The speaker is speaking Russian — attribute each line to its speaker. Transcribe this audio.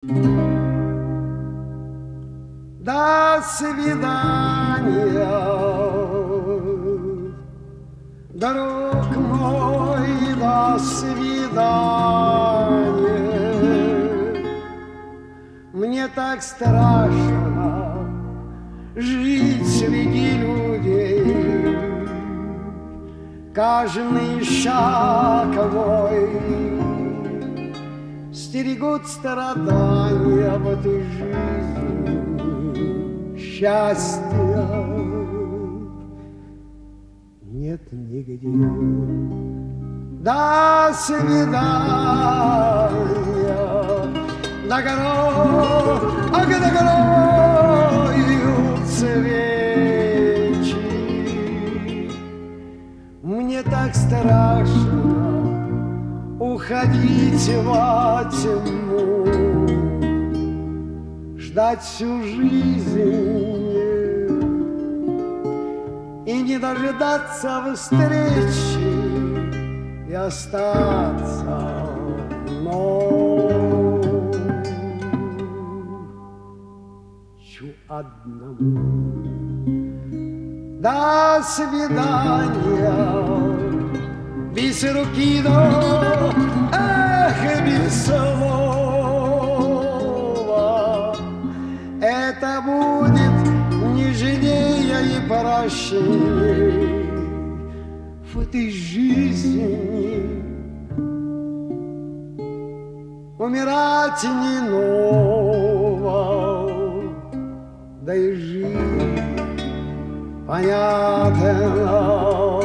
Speaker 1: До свидания, друг мой, до свидания. Мне так страшно жить среди людей. Каждый шаг мой стерегут страдания в этой жизни. Счастья нет нигде. До свидания, догораются свечи. Мне так страшно уходить во тьму, ждать всю жизнь и не дожидаться встречи и остаться ночью одному. До свидания, без руки, но эх, без слова. Это будет нежнее и прощение в этой жизни. Умирать не ново, да и жить понятно.